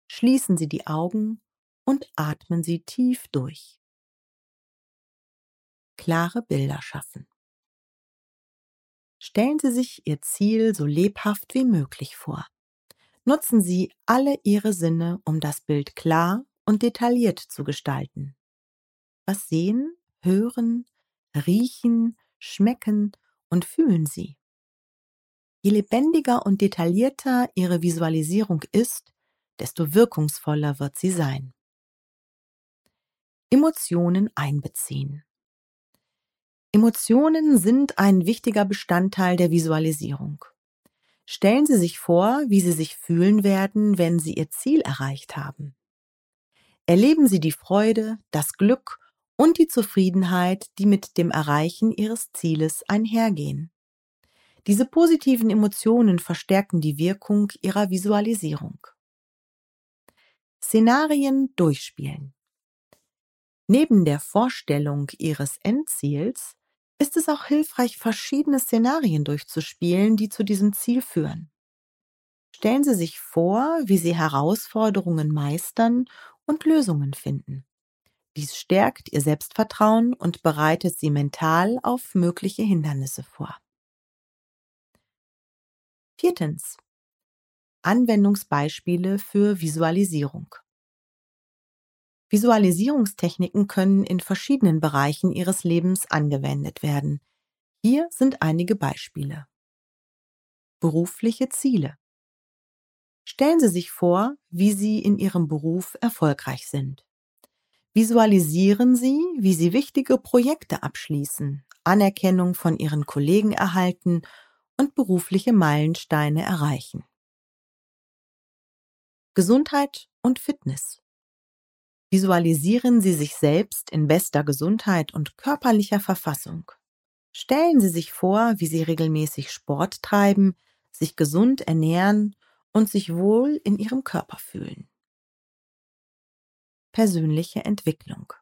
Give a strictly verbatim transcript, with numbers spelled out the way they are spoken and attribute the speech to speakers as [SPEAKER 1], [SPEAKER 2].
[SPEAKER 1] Schließen Sie die Augen und atmen Sie tief durch. Klare Bilder schaffen. Stellen Sie sich Ihr Ziel so lebhaft wie möglich vor. Nutzen Sie alle Ihre Sinne, um das Bild klar und detailliert zu gestalten. Was sehen, hören, riechen, schmecken und fühlen Sie? Je lebendiger und detaillierter Ihre Visualisierung ist, desto wirkungsvoller wird sie sein. Emotionen einbeziehen. Emotionen sind ein wichtiger Bestandteil der Visualisierung. Stellen Sie sich vor, wie Sie sich fühlen werden, wenn Sie Ihr Ziel erreicht haben. Erleben Sie die Freude, das Glück und die Zufriedenheit, die mit dem Erreichen Ihres Zieles einhergehen. Diese positiven Emotionen verstärken die Wirkung Ihrer Visualisierung. Szenarien durchspielen. Neben der Vorstellung Ihres Endziels ist es auch hilfreich, verschiedene Szenarien durchzuspielen, die zu diesem Ziel führen. Stellen Sie sich vor, wie Sie Herausforderungen meistern und Lösungen finden. Dies stärkt Ihr Selbstvertrauen und bereitet Sie mental auf mögliche Hindernisse vor. Viertens. Anwendungsbeispiele für Visualisierung. Visualisierungstechniken können in verschiedenen Bereichen Ihres Lebens angewendet werden. Hier sind einige Beispiele. Berufliche Ziele. Stellen Sie sich vor, wie Sie in Ihrem Beruf erfolgreich sind. Visualisieren Sie, wie Sie wichtige Projekte abschließen, Anerkennung von Ihren Kollegen erhalten und berufliche Meilensteine erreichen. Gesundheit und Fitness. Visualisieren Sie sich selbst in bester Gesundheit und körperlicher Verfassung. Stellen Sie sich vor, wie Sie regelmäßig Sport treiben, sich gesund ernähren und sich wohl in Ihrem Körper fühlen. Persönliche Entwicklung.